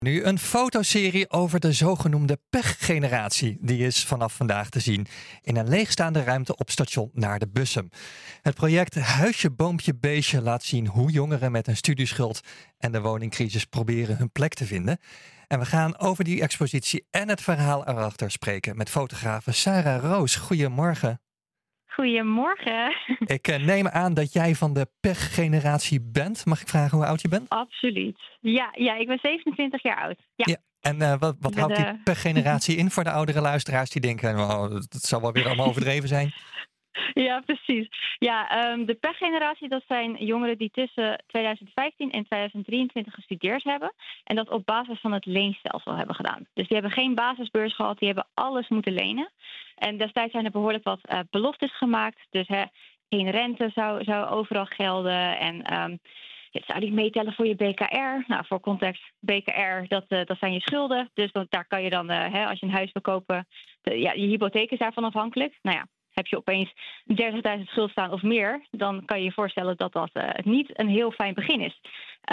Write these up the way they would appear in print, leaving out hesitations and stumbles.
Nu een fotoserie over de zogenoemde pechgeneratie. Die is vanaf vandaag te zien in een leegstaande ruimte op station Naar de Bussum. Het project Huisje, Boompje, Beestje laat zien hoe jongeren met een studieschuld en de woningcrisis proberen hun plek te vinden. En we gaan over die expositie en het verhaal erachter spreken met fotografe Sarah Roos. Goedemorgen. Goedemorgen. Ik neem aan dat jij van de pechgeneratie bent. Mag ik vragen hoe oud je bent? Absoluut. Ja, ik ben 27 jaar oud. Ja. En wat houdt die pechgeneratie in voor de oudere luisteraars die denken, dat zal wel weer allemaal overdreven zijn? Ja, precies. Ja, de pechgeneratie, dat zijn jongeren die tussen 2015 en 2023 gestudeerd hebben. En dat op basis van het leenstelsel hebben gedaan. Dus die hebben geen basisbeurs gehad, die hebben alles moeten lenen. En destijds zijn er behoorlijk wat beloftes gemaakt. Dus geen rente zou overal gelden. En het zou niet meetellen voor je BKR. Nou, voor context, BKR, dat zijn je schulden. Dus daar kan je dan, als je een huis wil kopen, je hypotheek is daarvan afhankelijk. Nou ja. Heb je opeens 30.000 schuld staan of meer, dan kan je je voorstellen dat dat niet een heel fijn begin is.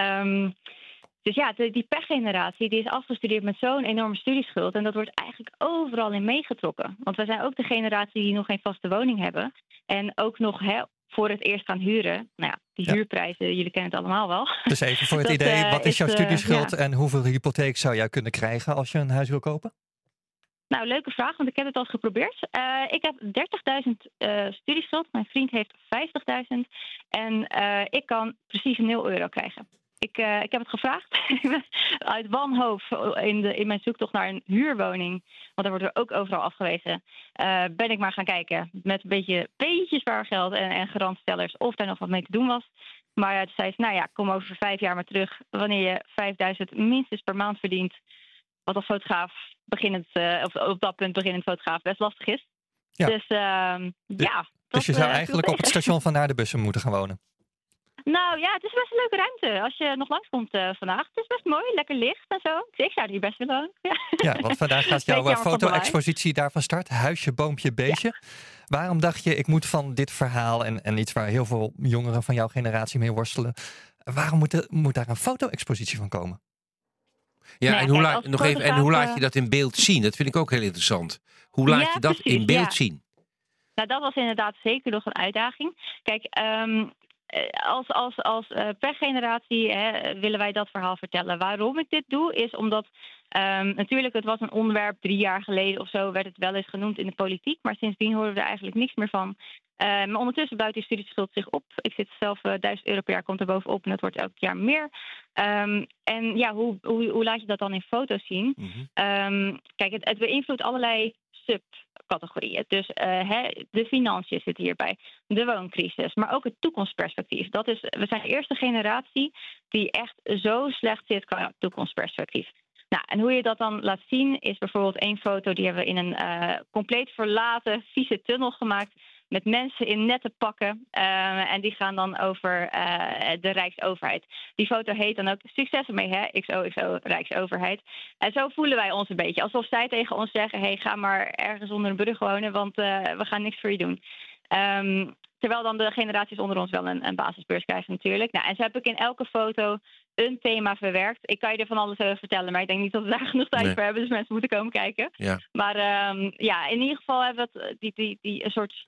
Dus ja, die pechgeneratie die is afgestudeerd met zo'n enorme studieschuld. En dat wordt eigenlijk overal in meegetrokken. Want wij zijn ook de generatie die nog geen vaste woning hebben. En ook nog voor het eerst gaan huren. Nou ja, die huurprijzen, jullie kennen het allemaal wel. Dus even voor het idee, wat is jouw studieschuld en hoeveel hypotheek zou jij kunnen krijgen als je een huis wil kopen? Nou, leuke vraag, want ik heb het al eens geprobeerd. Ik heb 30.000 studieschuld. Mijn vriend heeft 50.000. En ik kan precies €0 krijgen. Ik heb het gevraagd. Uit wanhoop in mijn zoektocht naar een huurwoning, want daar worden we ook overal afgewezen, ben ik maar gaan kijken met een beetje spaargeld en garantstellers of daar nog wat mee te doen was. Maar toen zei ze, kom over 5 jaar maar terug wanneer je 5.000 minstens per maand verdient. Wat als fotograaf op dat punt beginnend fotograaf best lastig is. Ja. Dus je zou eigenlijk op het station van Naar de Bussum moeten gaan wonen. Nou ja, het is best een leuke ruimte. Als je nog langskomt vandaag. Het is best mooi, lekker licht en zo. Ik zou er hier best willen wonen. Ja, want vandaag gaat jouw foto-expositie daarvan start. Huisje, Boompje, Beestje. Ja. Waarom dacht je, ik moet van dit verhaal en iets waar heel veel jongeren van jouw generatie mee worstelen. Waarom moet daar een foto-expositie van komen? Ja, en hoe laat je dat in beeld zien? Dat vind ik ook heel interessant. Hoe laat je dat in beeld zien? Nou, dat was inderdaad zeker nog een uitdaging. Kijk, als pechgeneratie willen wij dat verhaal vertellen. Waarom ik dit doe, is omdat natuurlijk het was een onderwerp 3 jaar geleden of zo werd het wel eens genoemd in de politiek. Maar sindsdien horen we er eigenlijk niks meer van. Maar ondertussen bouwt die studieschuld zich op. Ik zit zelf €1.000 per jaar, komt er bovenop en dat wordt elk jaar meer. En ja, hoe laat je dat dan in foto's zien? Mm-hmm. Kijk, het beïnvloedt allerlei subcategorieën. Dus de financiën zitten hierbij, de wooncrisis, maar ook het toekomstperspectief. We zijn de eerste generatie die echt zo slecht zit qua toekomstperspectief. Nou, en hoe je dat dan laat zien is bijvoorbeeld 1 foto die hebben we in een compleet verlaten, vieze tunnel gemaakt met mensen in nette pakken. En die gaan dan over de Rijksoverheid. Die foto heet dan ook Succes ermee, XOXO Rijksoverheid. En zo voelen wij ons een beetje. Alsof zij tegen ons zeggen, ga maar ergens onder een brug wonen, want we gaan niks voor je doen. Terwijl dan de generaties onder ons wel een basisbeurs krijgen natuurlijk. Nou, en zo heb ik in elke foto een thema verwerkt. Ik kan je er van alles over vertellen, maar ik denk niet dat we daar genoeg tijd voor hebben. Dus mensen moeten komen kijken. Ja. Maar in ieder geval hebben we die een soort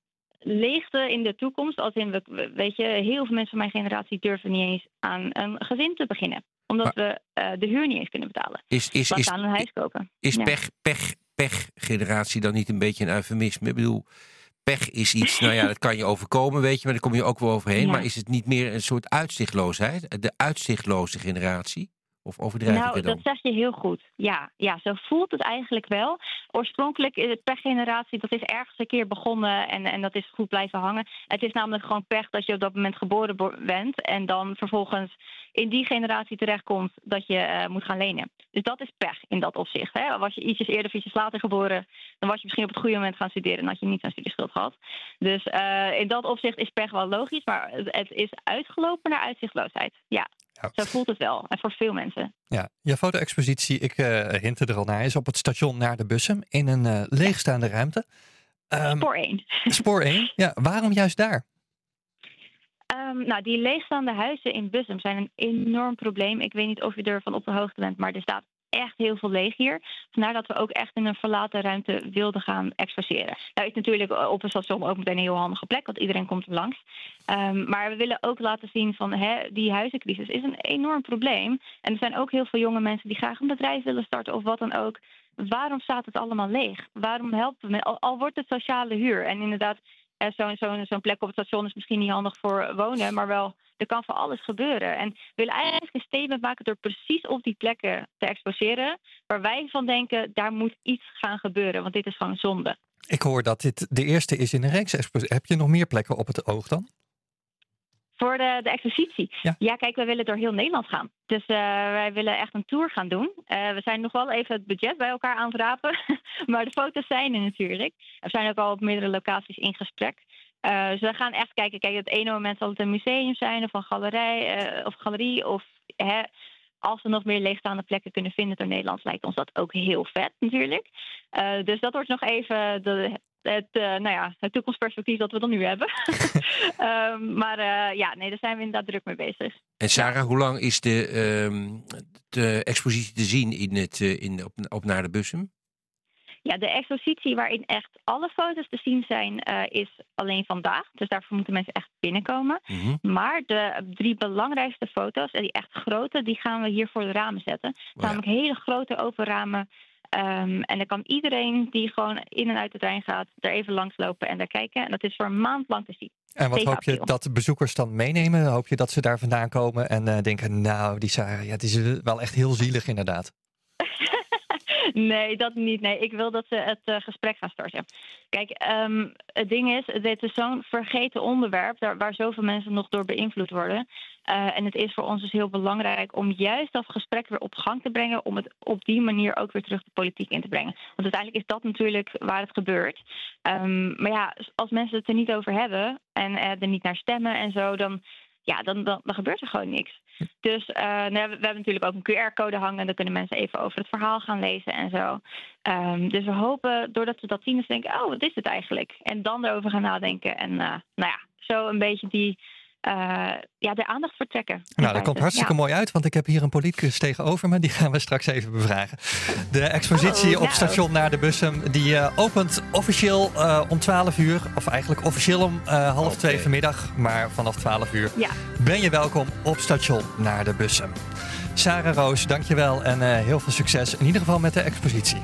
leegte in de toekomst. Als in, heel veel mensen van mijn generatie durven niet eens aan een gezin te beginnen. Omdat we de huur niet eens kunnen betalen. Laat staan een huis kopen. Is pechgeneratie dan niet een beetje een eufemisme? Ik bedoel, pech is iets, dat kan je overkomen, weet je, maar daar kom je ook wel overheen. Ja. Maar is het niet meer een soort uitzichtloosheid? De uitzichtloze generatie? Of overdrijf ik het dan? Dat zeg je heel goed. Ja, zo voelt het eigenlijk wel. Oorspronkelijk is het pechgeneratie, dat is ergens een keer begonnen en dat is goed blijven hangen. Het is namelijk gewoon pech dat je op dat moment geboren bent en dan vervolgens in die generatie terechtkomt dat je moet gaan lenen. Dus dat is pech in dat opzicht. Hè? Was je ietsjes eerder of ietsjes later geboren, dan was je misschien op het goede moment gaan studeren en had je niet zo'n studieschuld gehad. Dus in dat opzicht is pech wel logisch, maar het is uitgelopen naar uitzichtloosheid. Ja. Zo voelt het wel. En voor veel mensen. Ja, je foto-expositie, ik hintte er al naar, is op het station Naar de Bussum in een leegstaande ruimte. Spoor 1. Spoor 1, ja. Waarom juist daar? Nou, die leegstaande huizen in Bussum zijn een enorm probleem. Ik weet niet of je ervan op de hoogte bent, maar er staat echt heel veel leeg hier. Vandaar dat we ook echt in een verlaten ruimte wilden gaan exposeren. Nou is natuurlijk op een station ook meteen een heel handige plek, want iedereen komt er langs. Maar we willen ook laten zien van die huizencrisis is een enorm probleem. En er zijn ook heel veel jonge mensen die graag een bedrijf willen starten of wat dan ook. Waarom staat het allemaal leeg? Waarom helpen we? Al wordt het sociale huur. En inderdaad, zo'n plek op het station is misschien niet handig voor wonen, maar wel, er kan voor alles gebeuren. En we willen eigenlijk een statement maken door precies op die plekken te exposeren, waar wij van denken, daar moet iets gaan gebeuren, want dit is gewoon zonde. Ik hoor dat dit de eerste is in een reeks. Heb je nog meer plekken op het oog dan? Voor de expositie? Ja, kijk, we willen door heel Nederland gaan. Dus wij willen echt een tour gaan doen. We zijn nog wel even het budget bij elkaar aan het rapen. Maar de foto's zijn er natuurlijk. We zijn ook al op meerdere locaties in gesprek. Dus we gaan echt kijken. Kijk, het ene moment zal het een museum zijn of een galerie. Of als we nog meer leegstaande plekken kunnen vinden door Nederland, lijkt ons dat ook heel vet natuurlijk. Dus dat wordt nog even het toekomstperspectief dat we dan nu hebben. Daar zijn we inderdaad druk mee bezig. En Sarah, hoe lang is de expositie te zien op Naar de Bussum? Ja, de expositie waarin echt alle foto's te zien zijn, is alleen vandaag. Dus daarvoor moeten mensen echt binnenkomen. Mm-hmm. Maar de 3 belangrijkste foto's, die echt grote, die gaan we hier voor de ramen zetten. Namelijk hele grote open ramen. En dan kan iedereen die gewoon in en uit de trein gaat, er even langslopen en daar kijken. En dat is voor een maand lang te zien. En wat hoop je dat de bezoekers dan meenemen? Hoop je dat ze daar vandaan komen en denken, nou, die Sarah, het is wel echt heel zielig inderdaad. Nee, dat niet. Nee, ik wil dat ze het gesprek gaan starten. Kijk, het ding is, dit is zo'n vergeten onderwerp waar zoveel mensen nog door beïnvloed worden. En het is voor ons dus heel belangrijk om juist dat gesprek weer op gang te brengen, om het op die manier ook weer terug de politiek in te brengen. Want uiteindelijk is dat natuurlijk waar het gebeurt. Maar ja, als mensen het er niet over hebben en er niet naar stemmen en zo, dan gebeurt er gewoon niks. Dus we hebben natuurlijk ook een QR-code hangen. Dan kunnen mensen even over het verhaal gaan lezen en zo. Dus we hopen, doordat ze dat zien, ze denken, oh, wat is het eigenlijk? En dan erover gaan nadenken. En zo een beetje de aandacht voor trekken. Nou, dat komt hartstikke mooi uit, want ik heb hier een politicus tegenover me. Die gaan we straks even bevragen. De expositie op station Naar de Bussum, die opent officieel om 12 uur. Of eigenlijk officieel om 1:30 vanmiddag. Maar vanaf 12 uur ben je welkom op station Naar de Bussum. Sarah Roos, dankjewel en heel veel succes in ieder geval met de expositie.